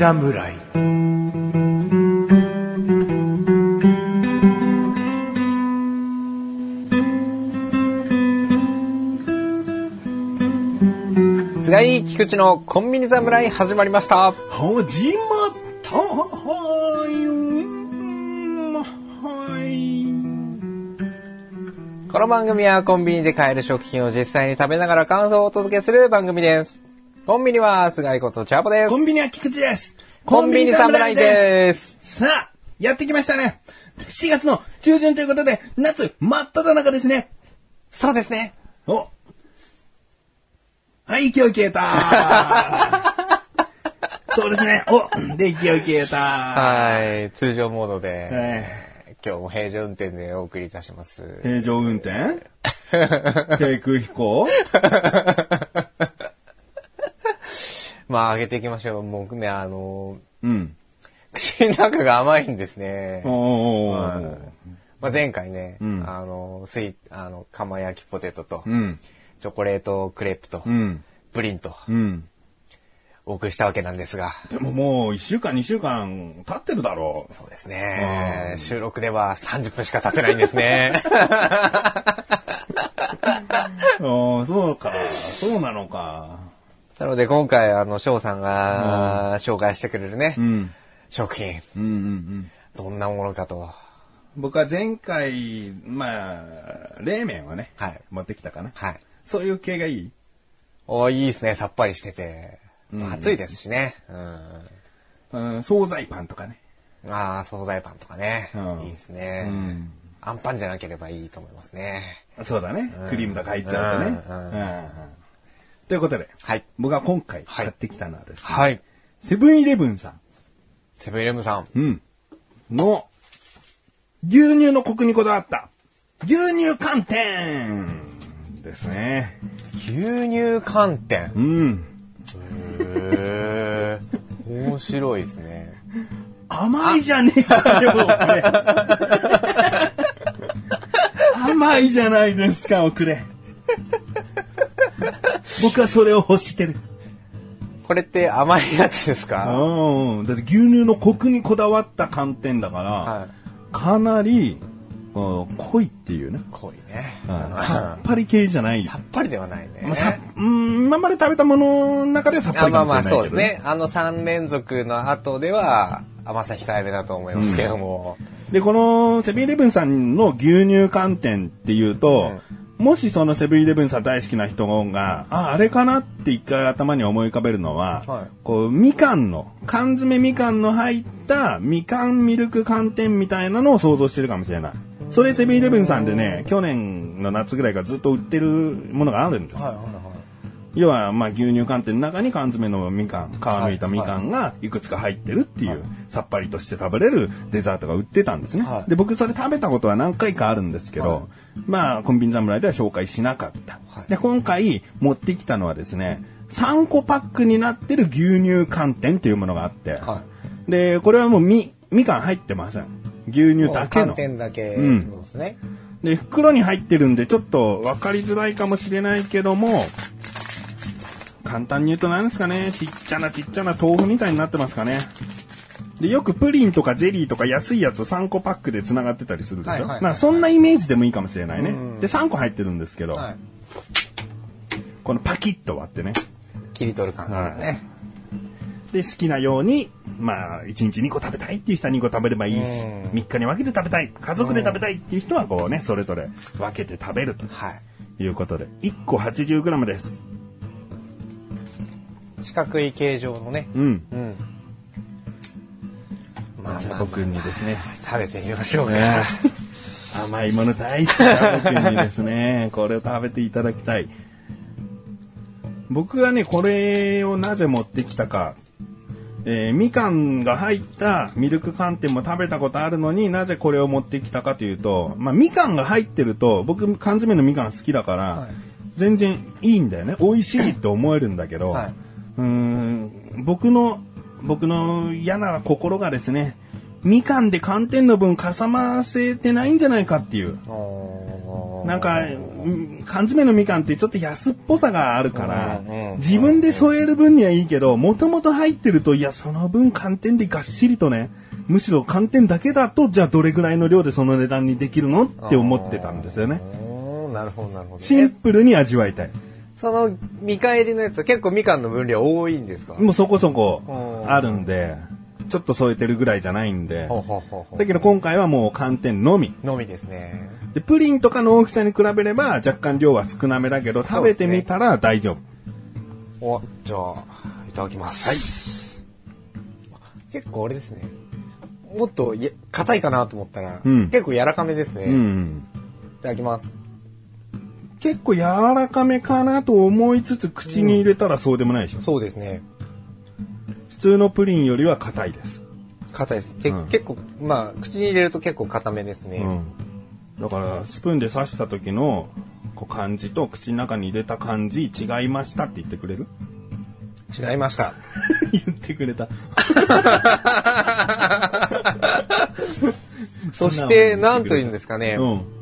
侍。 菅井菊池のコンビニ侍始まりました。 始まったこの番組はコンビニで買える食品を実際に食べながら感想をお届けする番組です。コンビニは菅井ことチャーボです。 コンビニは菊池です。 コンビニ侍です。 さあ、やってきましたね。4月の中旬ということで、夏真っ只中ですね。 そうですね。 お。はい、勢い消えたそうですね。お、で、勢い消えたはい、通常モードで、今日も平常運転でお送りいたします。 平常運転低空飛行まあ、上げていきましょう。もうね、口の中が甘いんですね。まあ、前回ね、釜焼きポテトと、チョコレートクレープと、プリンと、お送りしたわけなんですが。 でももう1週間2週間経ってるだろう。 そうですね。収録では30分しか経ってないんですね。 そうか。そうなのか。 なので今回翔さんが紹介してくれるね、食品、どんなものかと。 僕は前回冷麺をね、持ってきたかな。そういう系がいい？ いいですね。さっぱりしてて。暑いですしね。 惣菜パンとかね。 惣菜パンとかね。いいですね。あんパンじゃなければいいと思いますね。 そうだね。クリームとか入っちゃうとね。ということで、僕が今回買ってきたのはですね、セブンイレブンさん。 セブンイレブンさん。 の、牛乳のコクにこだわった、牛乳寒天ですね。 牛乳寒天。面白いですね。 甘いじゃねえかよ、甘いじゃないですか、おくれ。僕はそれを欲してる。 これって甘いやつですか？ だって牛乳のコクにこだわった寒天だから、かなり濃いっていうね。 濃いね。 さっぱり系じゃない。 さっぱりではないね。 今まで食べたものの中ではさっぱりかもしれないけど。 そうですね。3連続の後では甘さ控えめだと思いますけども。 で、このセブンイレブンさんの牛乳寒天っていうと、もしそのセブンイレブンさん大好きな人が、あれかなって一回頭に思い浮かべるのは、こう、缶詰みかんの入ったみかんミルク寒天みたいなのを想像してるかもしれない。それセブンイレブンさんでね、去年の夏ぐらいからずっと売ってるものがあるんです。要は、牛乳寒天の中に缶詰のみかん、皮むいたみかんがいくつか入ってるっていう、さっぱりとして食べれるデザートが売ってたんですね。で、僕それ食べたことは何回かあるんですけど、コンビニ侍では紹介しなかった。で、今回持ってきたのはですね、3個パックになってる牛乳寒天っていうものがあって、で、これはもうみかん入ってません。牛乳だけの。 寒天だけってことですね。 で、袋に入ってるんでちょっと分かりづらいかもしれないけども、簡単に言うと何ですかね、ちっちゃな豆腐みたいになってますかね。で、よくプリンとかゼリーとか安いやつ3個パックで繋がってたりするでしょ。そんなイメージでもいいかもしれないね。で、3個入ってるんですけど、このパキッと割ってね。 切り取る感じね。 で、好きなように、1日2個食べたいっていう人は2個食べればいいし、3日に分けて食べたい、家族で食べたいっていう人はこうね、それぞれ分けて食べるということで、1個 80g です。 四角い形状のね。 僕にですね、 食べてみましょうか。 甘いもの大好きな僕にですね、これを食べていただきたい。僕がね、これをなぜ持ってきたか、みかんが入ったミルク寒天も食べたことあるのになぜこれを持ってきたかというと、みかんが入ってると僕缶詰のみかん好きだから、全然いいんだよね。美味しいって思えるんだけど、僕の嫌な心がですね、みかんで寒天の分かさませてないんじゃないかっていう。なんか缶詰のみかんってちょっと安っぽさがあるから、自分で添える分にはいいけど、もともと入ってると、いや、その分寒天でがっしりとね、むしろ寒天だけだと、じゃあどれぐらいの量でその値段にできるのって思ってたんですよね。 なるほど、なるほど。 シンプルに味わいたい。 その見返りのやつは結構みかんの分量多いんですか？ もうそこそこあるんで、ちょっと添えてるぐらいじゃないんで。だけど今回はもう寒天のみ。 のみですね。 で、プリンとかの大きさに比べれば若干量は少なめだけど、食べてみたら大丈夫。 じゃあ、いただきます。はい。結構あれですね。もっと硬いかなと思ったら、結構柔らかめですね。いただきます。 結構柔らかめかなと思いつつ口に入れたらそうでもないでしょ。 そうですね。 普通のプリンよりは硬いです。 硬いです。結構、まあ、口に入れると結構硬めですね。 だから、スプーンで刺した時の感じと口の中に入れた感じ違いましたって言ってくれる？ 違いました。 言ってくれた。 そして、なんと言うんですかね。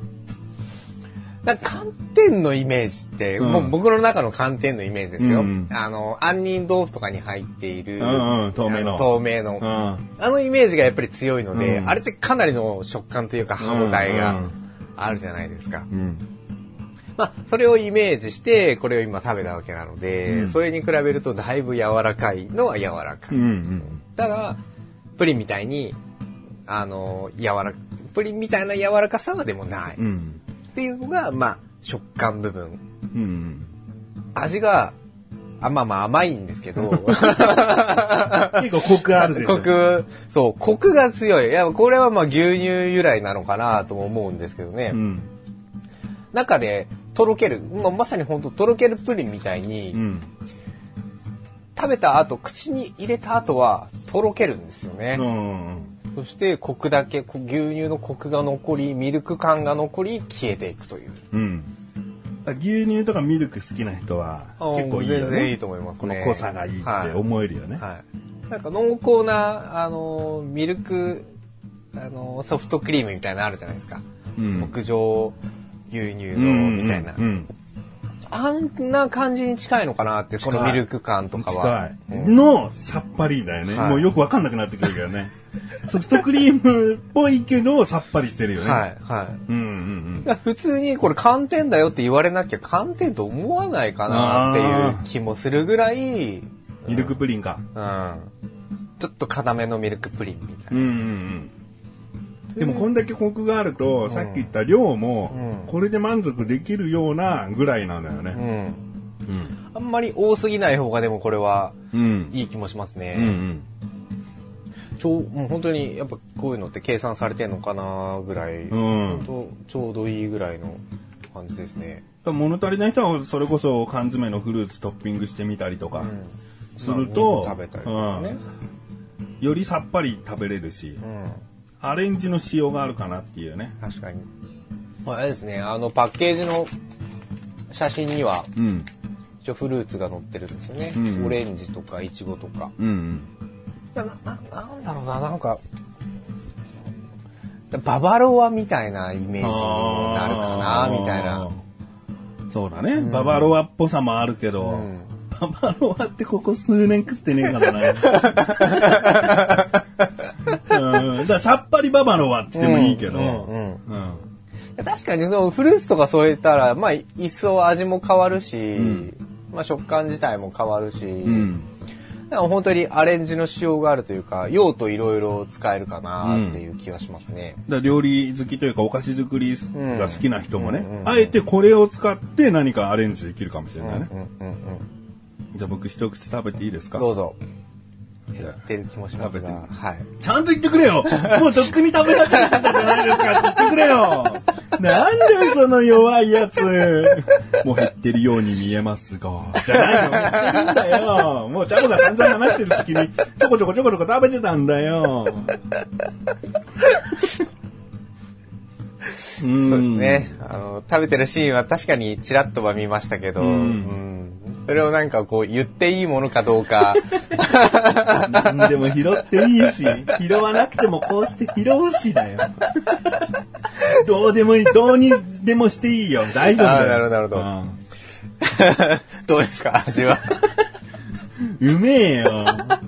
寒天のイメージって、もう僕の中の寒天のイメージですよ。杏仁豆腐とかに入っている、透明の、あのイメージがやっぱり強いので、あれってかなりの食感というか歯応えがあるじゃないですか。まあ、それをイメージして、これを今食べたわけなので、それに比べるとだいぶ柔らかいのは柔らかい。ただ、プリンみたいに、プリンみたいな柔らかさはでもない。っていうのが、まあ、食感部分。味が、まあ甘いんですけど。結構コクあるでしょ。 コクが強い。いや、これはまあ牛乳由来なのかなとも思うんですけどね。中でとろける、まさに本当とろけるプリンみたいに、食べた後、口に入れた後はとろけるんですよね。そしてコクだけ、牛乳のコクが残り、ミルク感が残り、消えていくという。 牛乳とかミルク好きな人は結構いいよね。 全然いいと思いますね。 この濃さがいいって思えるよね。 なんか濃厚な、ミルク、ソフトクリームみたいなのあるじゃないですか。牧場牛乳のみたいな。あんな感じに近いのかなって、このミルク感とかは。 のさっぱりだよね。もうよくわかんなくなってくるけどね。ソフトクリームっぽいけどさっぱりしてるよね。普通にこれ寒天だよって言われなきゃ寒天と思わないかなっていう気もするぐらい。 ミルクプリンか。 ちょっと固めのミルクプリンみたいな。 でもこんだけコクがあると、さっき言った量もこれで満足できるようなぐらいなのよね。 あんまり多すぎない方がでもこれはいい気もしますね。もう本当にやっぱこういうのって計算されてんのかなぐらい、ちょうどいいぐらいの感じですね。 物足りない人はそれこそ缶詰のフルーツトッピングしてみたりとかすると、 食べたりとかね、 よりさっぱり食べれるし、アレンジの仕様があるかなっていうね。 確かに。あれですね、パッケージの写真には、一応フルーツが載ってるんですよね。オレンジとかイチゴとか。なんだろうな、なんか、ババロアみたいなイメージになるかな、みたいな。 そうだね。ババロアっぽさもあるけど、ババロアってここ数年食ってねえからな。だからさっぱりババロアって言ってもいいけど。 確かにそのフルーツとか添えたら、まあ一層味も変わるし、まあ食感自体も変わるし、本当にアレンジの仕様があるというか、用途いろいろ使えるかなっていう気はしますね。 だ料理好きというかお菓子作りが好きな人もね、あえてこれを使って何かアレンジできるかもしれないね。じゃあ僕一口食べていいですか？ どうぞ。言ってる気もしますが、 ちゃんと言ってくれよ。もうとっくに食べ始めたじゃないですかって言ってくれよ。なんでその弱いやつ。もう減ってるように見えますが。じゃないの。減ってるんだよ。もうチャボが散々話してる隙にちょこちょこ食べてたんだよ。 そうですね。食べてるシーンは確かにちらっとは見ましたけど、それをなんかこう言っていいものかどうか。 何でも拾っていいし、拾わなくてもこうして拾うしだよ。 どうでもいい、どうにでもしていいよ。大丈夫だよ。 なるほど。どうですか、味は。 うめえよ。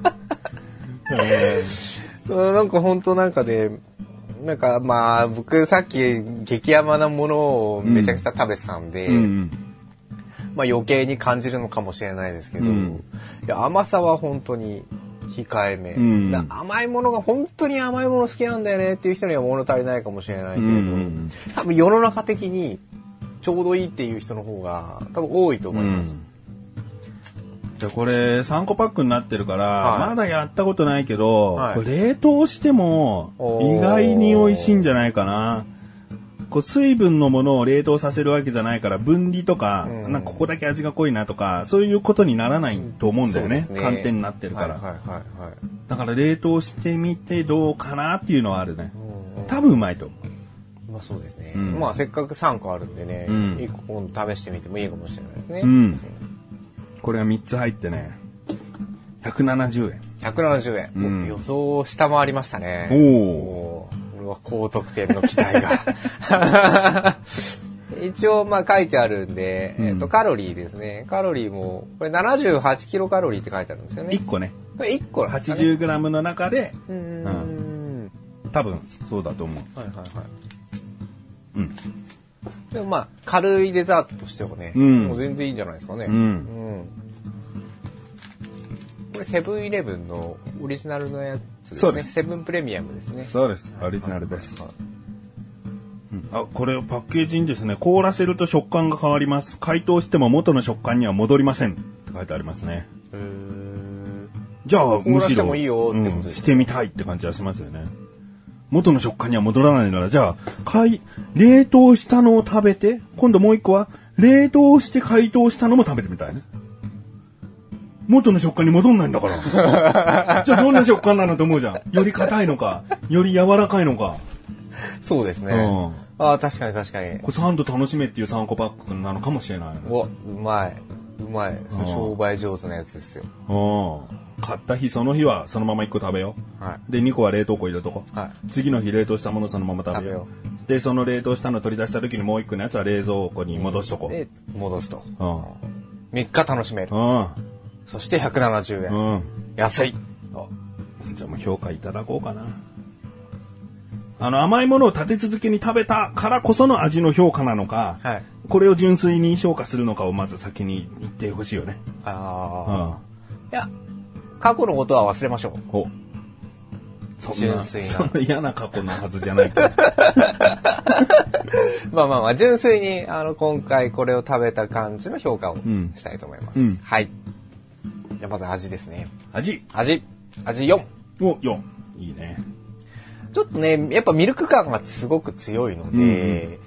なんか本当なんかね、なんかまあ僕さっき激甘なものをめちゃくちゃ食べてたんで、まあ余計に感じるのかもしれないですけど、いや甘さは本当に控えめ、甘いものが本当に甘いもの好きなんだよねっていう人には物足りないかもしれないけれど、多分世の中的にちょうどいいっていう人の方が多分多いと思います。 じゃあこれ3個パックになってるから、まだやったことないけど、これ冷凍しても意外に美味しいんじゃないかな。こう水分のものを冷凍させるわけじゃないから分離とか、なんかここだけ味が濃いなとかそういうことにならないと思うんだよね。寒天になってるから。だから冷凍してみてどうかなっていうのはあるね。多分うまいと思う。 まあそうですね。まあせっかく3個あるんでね、1個今度試してみてもいいかもしれないですね。 これが3つ入ってね、170円。 170円。予想を下回りましたね。これは高得点の期待が。一応まあ書いてあるんで、カロリーですね。カロリーも、これ78キロカロリーって書いてあるんですよね。 1個ね。 これ1個なんですかね。 80グラムの中で、多分そうだと思う。 でもまあ軽いデザートとしてはね、もう全然いいんじゃないですかね。これセブンイレブンのオリジナルのやつですね。セブンプレミアムですね。 そうです。オリジナルです。これパッケージにですね、凍らせると食感が変わります。解凍しても元の食感には戻りませんって書いてありますね。じゃあむしろしてみたいって感じはしますよね。元の食感には戻らないなら、じゃあ冷凍したのを食べて、今度もう一個は冷凍して解凍したのも食べてみたいね。元の食感に戻んないんだから。じゃあどんな食感なのと思うじゃん。より硬いのか、より柔らかいのか。 そうですね。ああ、確かに確かに。 これ3度楽しめっていう3個パックなのかもしれない。 うまい。商売上手なやつですよ。 買った日その日はそのまま1個食べよう。で2個は冷凍庫入れとこう。次の日冷凍したものそのまま食べよう。でその冷凍したの取り出した時にもう1個のやつは冷蔵庫に戻しとこう。 で戻すと。3日楽しめる。そして170円。安い。 じゃあもう評価いただこうかな。甘いものを立て続けに食べたからこその味の評価なのか、これを純粋に評価するのかをまず先に言ってほしいよね。 いや、過去のことは忘れましょう。 純粋な。そんな嫌な過去のはずじゃないけど。 まあ、純粋に、今回これを食べた感じの評価をしたいと思います。はい。じゃあまず味ですね。味4。 4。いいね。 ちょっとね、やっぱミルク感がすごく強いので、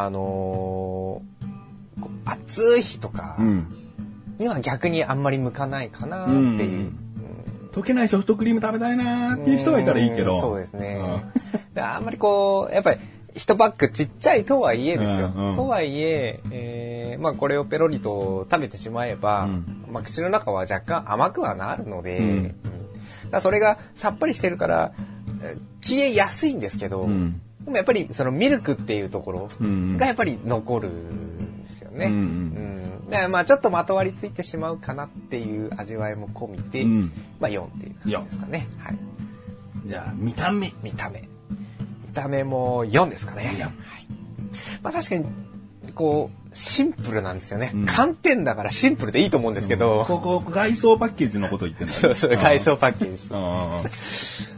暑い日とかには逆にあんまり向かないかなっていう。 溶けないソフトクリーム食べたいなっていう人がいたらいいけど。 そうですね。あんまりやっぱり1パックちっちゃいとはいえですよ。とはいえ、まあこれをペロリと食べてしまえば、まあ口の中は若干甘くはなるので、だそれがさっぱりしてるから、消えやすいんですけど、でもやっぱりそのミルクっていうところがやっぱり残るんですよね。だからまあちょっとまとわりついてしまうかなっていう味わいも込みで、まあ4っていう感じですかね。はい。 じゃあ見た目も4ですかね。はい。まあ確かにシンプルなんですよね。寒天だからシンプルでいいと思うんですけど。 こ外装パッケージのこと言ってるんだね。 そう、外装パッケージです。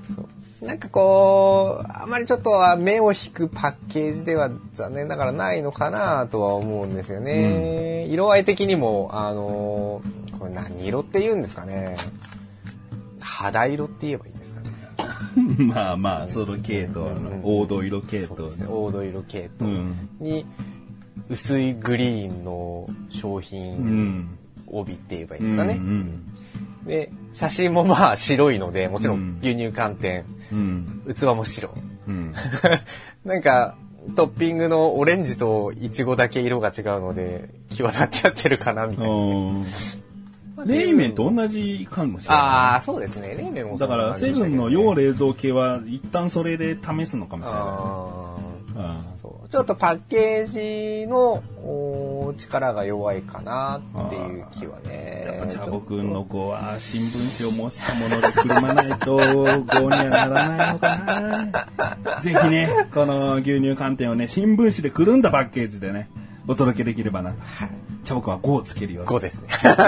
なんかあまりちょっと目を引くパッケージでは残念ながらないのかなとは思うんですよね。色合い的にも、これ何色って言うんですかね。肌色って言えばいいんですかね。 まあ、その系統、黄土色系統。 そうですね、黄土色系統に、薄いグリーンの商品帯って言えばいいんですかね。で写真もまあ白いのでもちろん牛乳寒天、器も白、なんかトッピングのオレンジとイチゴだけ色が違うので際立っちゃってるかなみたいな。 冷麺と同じかもしれない。 ああ、そうですね。冷麺もだからセブンの要冷蔵系は一旦それで試すのかもしれない。 ちょっとパッケージの力が弱いかなっていう気はね。 やっぱチャボくんの子は新聞紙を模したものでくるまないと号にはならないのかな。ぜひね、この牛乳寒天をね、新聞紙でくるんだパッケージでね、お届けできればなと。はい、チャボくんは5をつけるよ。 5ですね。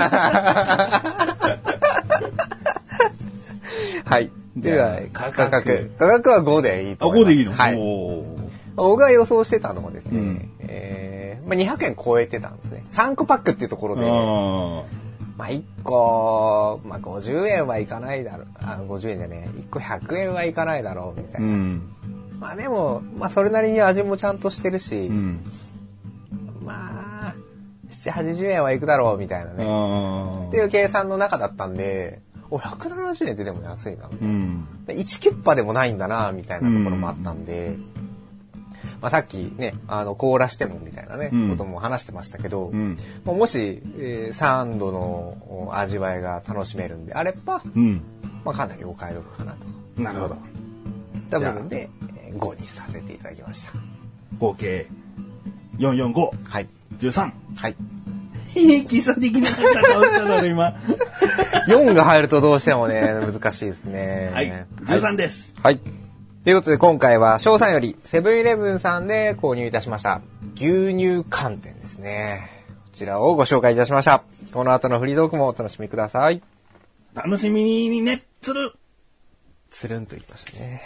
はい。では、価格は5でいいと思います。 5でいいの？ はい。僕が予想してたのはですね、200円超えてたんですね。3個パックっていうところで、1個、50円はいかないだろう。50円じゃねえ。1個100円はいかないだろう、みたいな。でも、それなりに味もちゃんとしてるし、7、80円はいくだろう、みたいなね。っていう計算の中だったんで、170円ってでも安いな、みたいな。1キュッパでもないんだな、みたいなところもあったんで、さっきね、凍らしてもみたいなね、ことも話してましたけど、もし、サンドの味わいが楽しめるんであれば、かなりお買い得かなと。 なるほど。 という部分で、5にさせていただきました。 合計、445。 はい。 13。 はい。 基礎的な顔したので今。 4が入るとどうしてもね、難しいですね。 はい。13です。 はい。ということで今回は翔さんよりセブンイレブンさんで購入いたしました牛乳寒天ですね。こちらをご紹介いたしました。この後のフリートークもお楽しみください。 楽しみにね、つるんと言いましたね。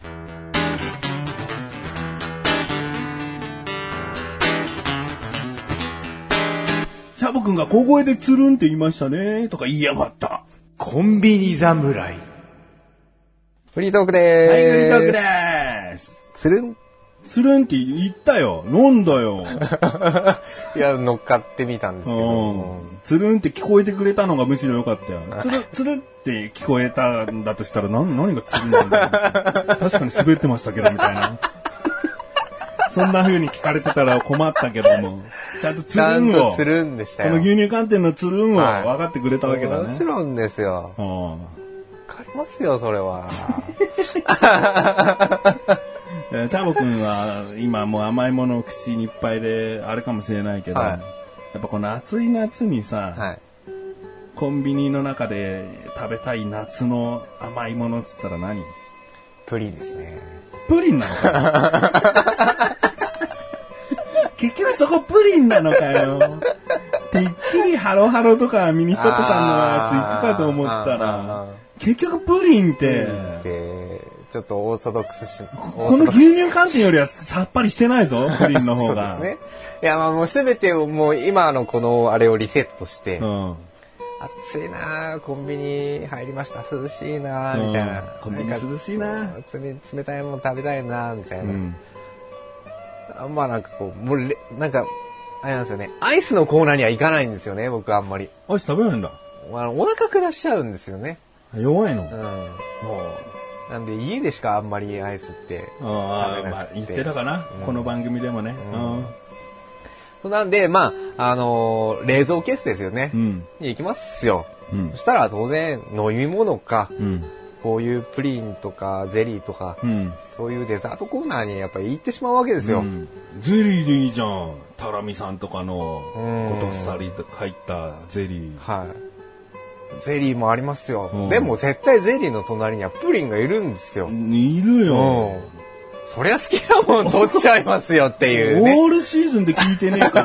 シャボくんが小声でつるんって言いましたねとか言いやがった。 コンビニ侍。 フリートークでーす。 はい、フリートークでーす。 つるんって言ったよ。飲んだよ。 いや、乗っかってみたんですけど。 つるんって聞こえてくれたのがむしろ良かったよ。つるって聞こえたんだとしたら何がつるんなんだよ。確かに滑ってましたけど、みたいな。そんな風に聞かれてたら困ったけども、ちゃんとつるんを。 つるんでしたよ。 この牛乳寒天のつるんを分かってくれたわけだね。 もちろんですよ。わかりますよ、それは。 チャボくんは今もう甘いものを口にいっぱいであれかもしれないけど、やっぱこの暑い夏にさ、コンビニの中で食べたい夏の甘いものっつったら何？ プリンですね。 プリンなのか結局そこプリンなのかよ。てっきりハロハロとかミニストップさんのやつ行くかと思ったら、結局プリンって、 ちょっとオーソドックスし、 この牛乳寒天よりはさっぱりしてないぞ、プリンの方が。 そうですね。いや、もうすべてをもう今のこのあれをリセットして、暑いなぁ、コンビニ入りました、涼しいなぁ、みたいな。 コンビニ涼しいなぁ。 冷たいもの食べたいなぁ、みたいな。なんかこう、もうなんか、あれなんですよね。アイスのコーナーには行かないんですよね、僕あんまり。 アイス食べないんだ。 お腹下しちゃうんですよね。 弱いの？ なんで家でしかあんまりアイスって食べなくて。 言ってたかな、この番組でもね。 なんで、冷蔵ケースですよね。に行きますよ。そしたら当然飲み物か、こういうプリンとかゼリーとか、そういうデザートコーナーにやっぱり行ってしまうわけですよ。 ゼリーでいいじゃん。タラミさんとかのごとっさり入ったゼリー。 ゼリーもありますよ。でも絶対ゼリーの隣にはプリンがいるんですよ。 いるよ。 そりゃ好きなもん取っちゃいますよっていうね。 オールシーズンで聞いてねえから、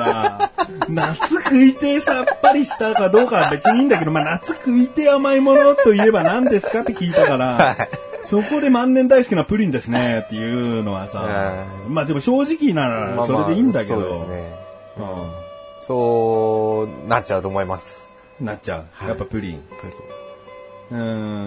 夏食いてさっぱりしたかどうかは別にいいんだけど、夏食いて甘いものといえば何ですかって聞いたから、そこで万年大好きなプリンですねっていうのはさ、でも正直ならそれでいいんだけど。そうですね。 そうなっちゃうと思います。 なっちゃう。やっぱプリン。プ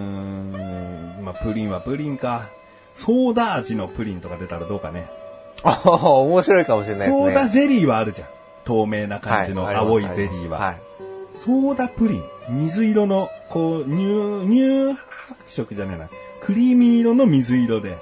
リンはプリンか。ソーダ味のプリンとか出たらどうかね。 面白いかもしれないですね。 ソーダゼリーはあるじゃん。透明な感じの青いゼリーは。ソーダプリン。水色の、こう、乳白色じゃねえな。クリーミー色の水色で。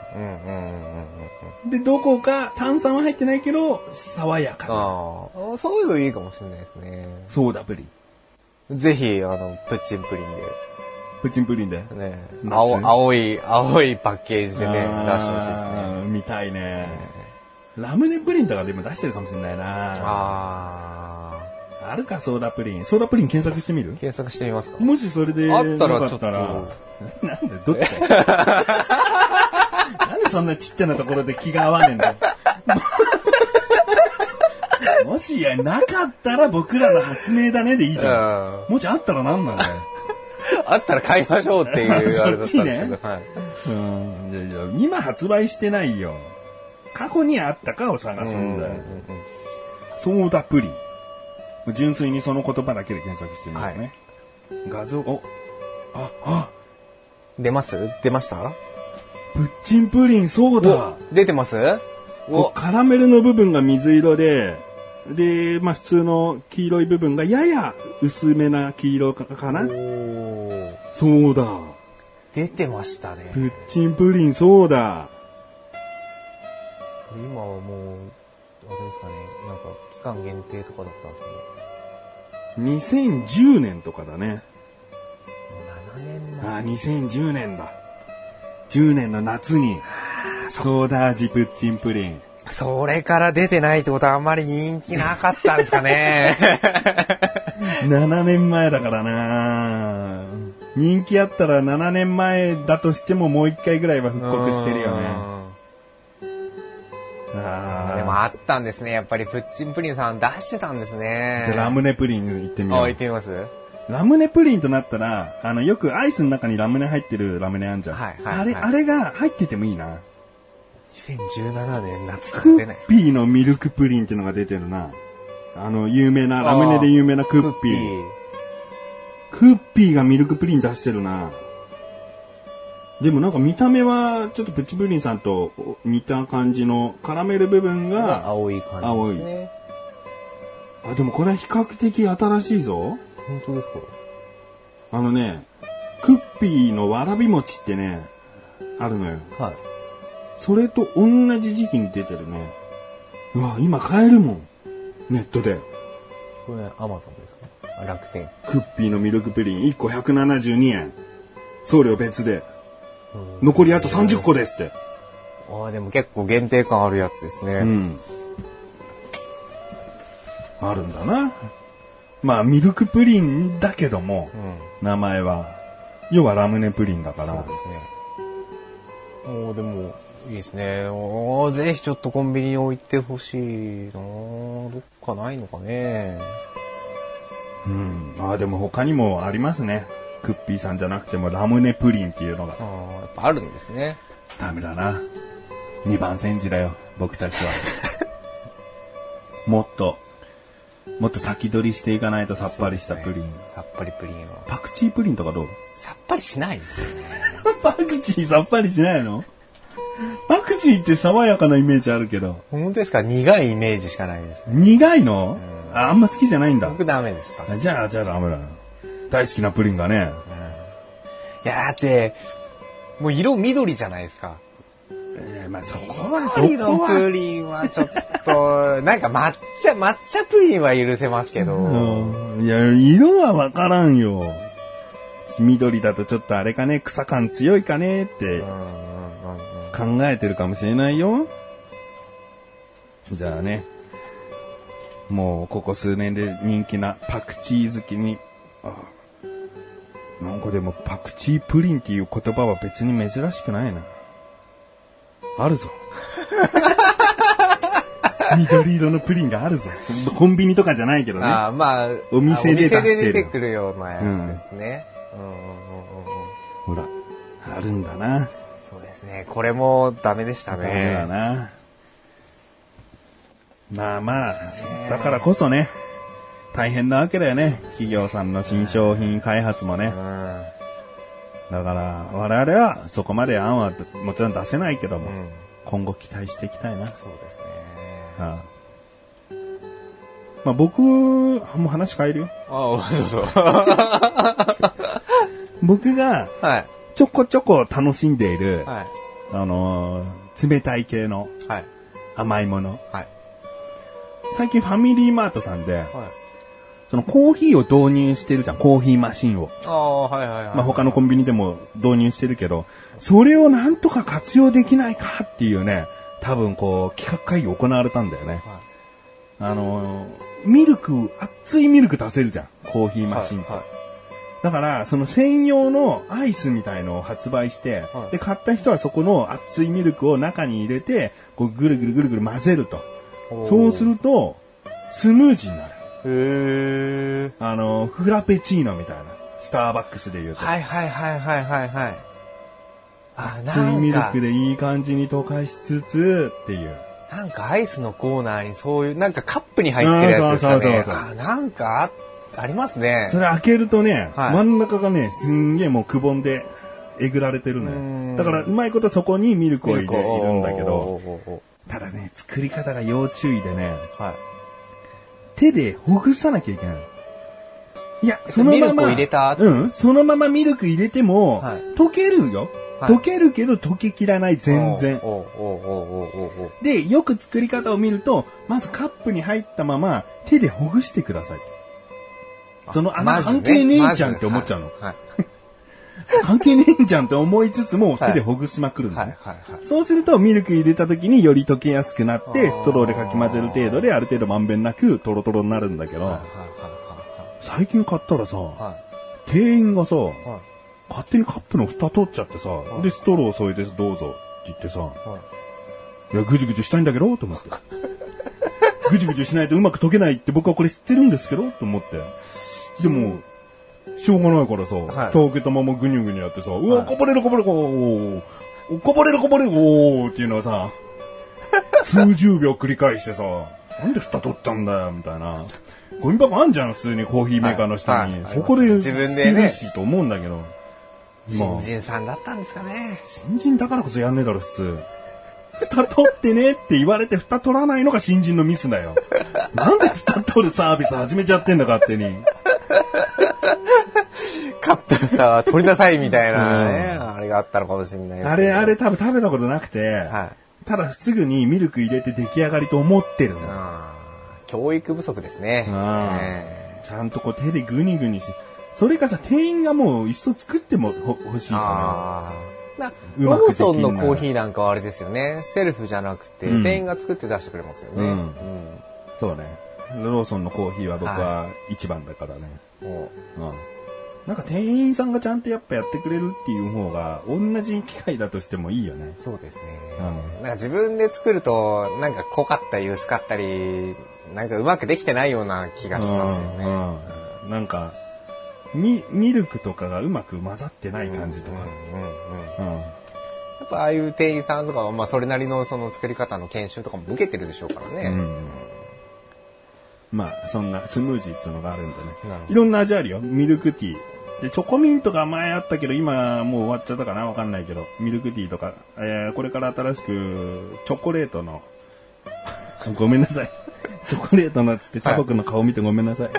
で、どこか炭酸は入ってないけど、爽やかな。 そういうのいいかもしれないですね。 ソーダプリン。ぜひ、プッチンプリンで。 プッチンプリンで。 ね、青いパッケージでね、出してほしいですね。 見たいね。 ラムネプリンとかでも出してるかもしれないな。あるか、ソーダプリン。ソーダプリン検索してみる？ 検索してみますか？ もしそれであったらちょっと。 なんで、どっちだよ。なんでそんなちっちゃなところで気が合わねえんだよ。もしなかったら僕らの発明だねでいいじゃん。もしあったら何なんだよ。 あったら買いましょうっていうあれだったんですけど。ね、はい。 いや今発売してないよ。過去にあったかを探すんだよ。ソーダプリン。純粋にその言葉だけで検索してみるね。はい、画像、 出ましたプッチンプリン、そうだ。 出てます？ カラメルの部分が水色で、まあ普通の黄色い部分がやや薄めな黄色かな。そうだ。 出てましたね。 プッチンプリン、そうだ。 今はもう、あれですかね、なんか期間限定とかだったんですけど。2010年とかだね。 7年前。 2010年だ。10年の夏に、ソーダ味プッチンプリン。 それから出てないってことはあんまり人気なかったんですかね。 7年前だからな。人気あったら7年前だとしてももう一回ぐらいは復刻してるよね。 でもあったんですね。やっぱりプッチンプリンさん出してたんですね。 じゃあラムネプリン行ってみよう。 行ってみます？ ラムネプリンとなったら、よくアイスの中にラムネ入ってるラムネあんじゃん。はいはいはい、あれが入っててもいいな。 2017年夏とか出ない。クッピーのミルクプリンっていうのが出てるな。有名な、ラムネで有名なクッピー。クッピーがミルクプリン出してるな。でもなんか見た目はちょっとプッチプリンさんと似た感じのカラメル部分が青い感じですね。 でもこれは比較的新しいぞ。 本当ですか？ クッピーのわらび餅ってね、あるのよ。はい。それと同じ時期に出てるね。うわ、今買えるもん。ネットで。 これアマゾンですか？楽天。 クッピーのミルクプリン1個172円。送料別で。残りあと30個ですって。 でも結構限定感あるやつですね。 あるんだな。まあミルクプリンだけども、名前は要はラムネプリンだから。 そうですね。でもいいですね。ぜひちょっとコンビニに置いてほしいな。どっかないのかね。 でも他にもありますね。クッピーさんじゃなくてもラムネプリンっていうのが。 やっぱあるんですね。 ダメだな。2番煎じだよ、僕たちは。もっと先取りしていかないとさっぱりしたプリン。 さっぱりプリンは。 パクチープリンとかどう？ さっぱりしないですよね。 パクチーさっぱりしないの？パクチーって爽やかなイメージあるけど。 本当ですか？苦いイメージしかないですね。 苦いの？あんま好きじゃないんだ。 僕ダメです。 じゃあダメだ。大好きなプリンがね。 いやだってもう色緑じゃないですか。 まあそこは緑のプリンはちょっとなんか抹茶プリンは許せますけど。 いや色はわからんよ。緑だとちょっとあれかね、草感強いかねって考えてるかもしれないよ。じゃあね、もうここ数年で人気なパクチー好きに、なんかでもパクチープリンっていう言葉は別に珍しくないな。あるぞ。緑色のプリンがあるぞ。コンビニとかじゃないけどね。お店で出してる。お店で出てくるようなやつですね。 ほら、あるんだな。 そうですね。これもダメでしたね。 ダメだな。まあ、だからこそね、大変なわけだよね。企業さんの新商品開発もね。だから我々はそこまで案はもちろん出せないけども、今後期待していきたいな。 そうですね。 まあ僕もう話変えるよ。 そう。 僕がちょこちょこ楽しんでいる、冷たい系の甘いもの。最近ファミリーマートさんで、そのコーヒーを導入してるじゃん、コーヒーマシンを。他のコンビニでも導入してるけど、それをなんとか活用できないかっていうね、 多分こう、企画会議行われたんだよね。ミルク、熱いミルク出せるじゃん。コーヒーマシンって。だから、その専用のアイスみたいのを発売して、で、買った人はそこの熱いミルクを中に入れて、こうぐるぐるぐるぐる混ぜると。そうすると、スムージーになる。 へー。 フラペチーノみたいな。スターバックスで言うと。 はい。 熱いミルクでいい感じに溶かしつつっていう。 なんかアイスのコーナーにそういう、なんかカップに入ってるやつですかね。なんかありますね。 それ開けるとね、真ん中がね、すんげえもうくぼんでえぐられてるのよ。だからうまいことそこにミルクを入れるんだけど、ただね、作り方が要注意でね、手でほぐさなきゃいけない。いや、そのまま、 ミルクを入れたそのままミルク入れても、溶けるよ。溶けるけど溶けきらない、全然。で、よく作り方を見ると、まずカップに入ったまま手でほぐしてください。その穴関係ねえじゃんって思っちゃうの。関係ねえんじゃんって思いつつも手でほぐしまくるのね。そうするとミルク入れた時により溶けやすくなって、ストローでかき混ぜる程度である程度まんべんなくトロトロになるんだけど、最近買ったらさ、店員がさ、勝手にカップの蓋取っちゃってさ、で、ストロー添えてどうぞって言ってさ、いや、ぐじゅぐじゅしたいんだけど、と思って。ぐじゅぐじゅしないとうまく溶けないって僕はこれ知ってるんですけど、と思って。でも、しょうがないからさ、蓋を開けたままぐにゅぐにゅやってさ、うわ、こぼれるこぼれる、こぼれるこぼれる、おーっていうのをさ、数十秒繰り返してさ、なんで蓋取っちゃうんだよ、みたいな。ゴミ箱あんじゃん、普通にコーヒーメーカーの下に。そこで自分でね、 と思うんだけど。 新人さんだったんですかね。 新人だからこそやんねえだろ、普通。蓋取ってねって言われて蓋取らないのが新人のミスだよ。なんで蓋取るサービス始めちゃってんだ、勝手に。 カップ蓋は取りなさいみたいなね、あれがあったのかもしれないですね。あれ多分食べたことなくて、ただすぐにミルク入れて出来上がりと思ってるの。 教育不足ですね。 ちゃんとこう手でグニグニし、それかさ、店員がもういっそ作っても欲しいかな。ローソンのコーヒーなんかはあれですよね。セルフじゃなくて、店員が作って出してくれますよね。 そうね。ローソンのコーヒーは僕は一番だからね。なんか店員さんがちゃんとやっぱやってくれるっていう方が、同じ機械だとしてもいいよね。 そうですね。なんか自分で作ると、なんか濃かったり薄かったり、なんかうまくできてないような気がしますよね。 なんか、ミルクとかがうまく混ざってない感じとか。 やっぱああいう店員さんとかは、まあそれなりのその作り方の研修とかも受けてるでしょうからね。 まあそんなスムージーっていうのがあるんだね。いろんな味あるよ。ミルクティー。で、チョコミントが前あったけど、今もう終わっちゃったかなわかんないけど、ミルクティーとか、これから新しく、チョコレートの、ごめんなさい。チョコレートのつって、チャボくんの顔見てごめんなさい。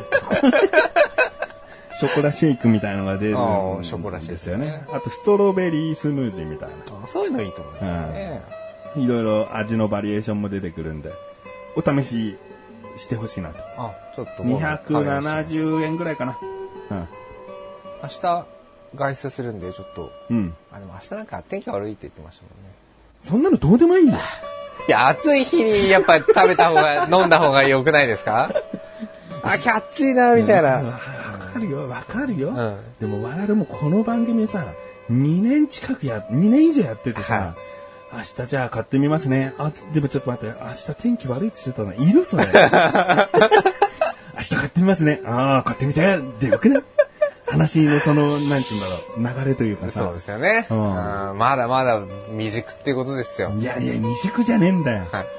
ショコラシェイクみたいなのが出るんですよね。あと、ストロベリースムージーみたいな。 そういうのいいと思いますね。 いろいろ味のバリエーションも出てくるんで、お試ししてほしいなと。 ちょっと 270円ぐらいかな。 明日外出するんでちょっと、でも明日なんか天気悪いって言ってましたもんね。 そんなのどうでもいいよ。 いや、暑い日にやっぱ食べた方が飲んだ方が良くないですか？キャッチーなみたいな。 わかるよ。でも我々もこの番組さ、2年以上やっててさ、明日じゃあ買ってみますね。でもちょっと待って、明日天気悪いって言ってたのいるそれ。明日買ってみますね。買ってみて。でよくね。話のその、なんて言うんだろう、流れというかさ。 そうですよね。まだまだ未熟っていうことですよ。 いや、未熟じゃねえんだよ。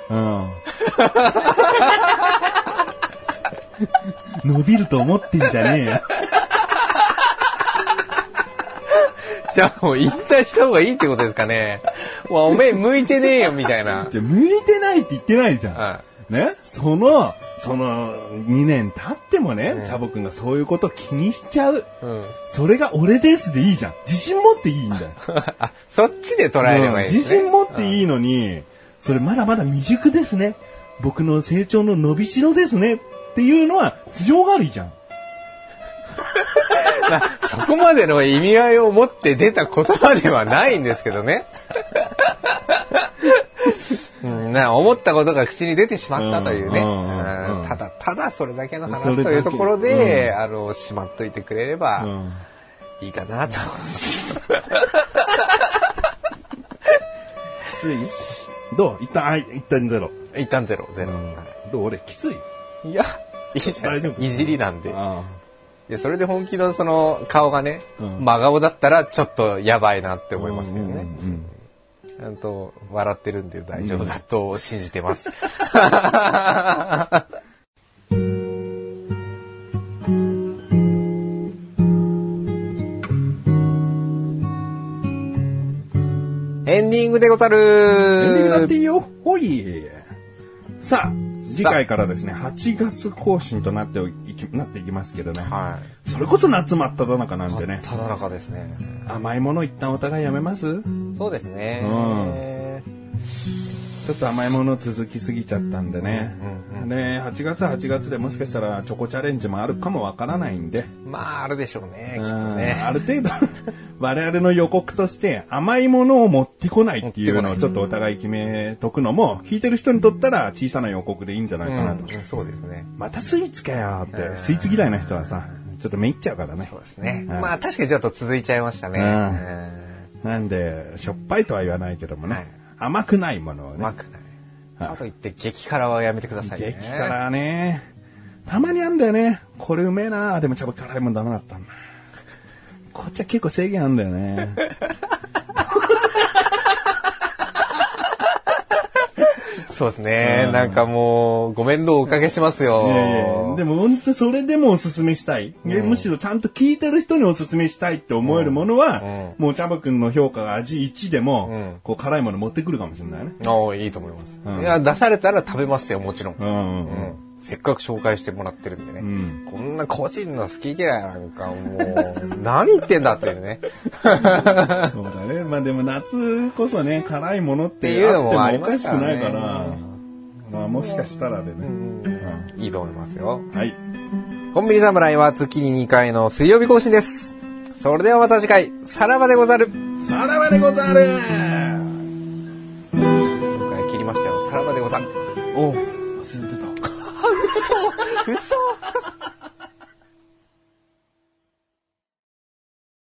伸びると思ってんじゃねえよ。 じゃあもう引退した方がいいってことですかね。おめえ向いてねえよみたいな。 向いてないって言ってないじゃん。ね、その2年経ってもね、チャボくんがそういうこと気にしちゃう。それが俺ですでいいじゃん。自信持っていいんだよ。 そっちで捉えればいいですね。 自信持っていいのに、それまだまだ未熟ですね。僕の成長の伸びしろですね。っていうのは、頭上がりじゃん。 そこまでの意味合いを持って出た言葉ではないんですけどね。 思ったことが口に出てしまったというね。ただそれだけの話というところで、しまっといてくれればいいかなと。きつい？どう？一旦ゼロ。 一旦ゼロ。 どう？俺きつい？ いや、いいじゃないですか。いじりなんで。でそれで本気のその顔がね、真顔だったらちょっとやばいなって思いますけどね。ちゃんと笑ってるんで大丈夫だと信じてます。エンディングでござる。 エンディングだっていいよ。ほい。さあ、次回からですね、8月更新となっていきますけどね。はい。それこそ夏真っ只中なんでね。 真っ只中ですね。 甘いもの一旦お互いやめます？ そうですね。 ちょっと甘いもの続きすぎちゃったんでね。で、8月でもしかしたらチョコチャレンジもあるかもわからないんで。 まあ、あるでしょうね、きっとね。 ある程度、我々の予告として甘いものを持ってこないっていうのをちょっとお互い決めとくのも、聞いてる人にとったら小さな予告でいいんじゃないかなと。 そうですね。 またスイーツかよって、スイーツ嫌いな人はさ、ちょっとめいっちゃうからね。 そうですね。まあ確かにちょっと続いちゃいましたね。 なんで、しょっぱいとは言わないけどもね。甘くないものをね。 甘くない。かといって激辛はやめてくださいね。 激辛はね。たまにあんだよね。これうめえな。でもちょっと辛いもんダメだったんだ。こっちは結構制限あんだよね。 そうですね。なんかもう、ご面倒おかけしますよ。 でも本当それでもおすすめしたい。むしろちゃんと聞いてる人におすすめしたいって思えるものは、もうチャボくんの評価が味1でも、こう辛いもの持ってくるかもしれないね。 いいと思います。いや、出されたら食べますよ、もちろん。せっかく紹介してもらってるんでね。こんな個人の好き嫌いなんかもう、何言ってんだっていうね。 そうだね。まあでも夏こそね、辛いものっていうのもおかしくないから、まあもしかしたらでね。 いいと思いますよ。 はい。 コンビニ侍は月に2回の水曜日更新です。それではまた次回、さらばでござる。 さらばでござる。 今回切りましたよ。さらばでござる。 おう、忘れてた。 嘘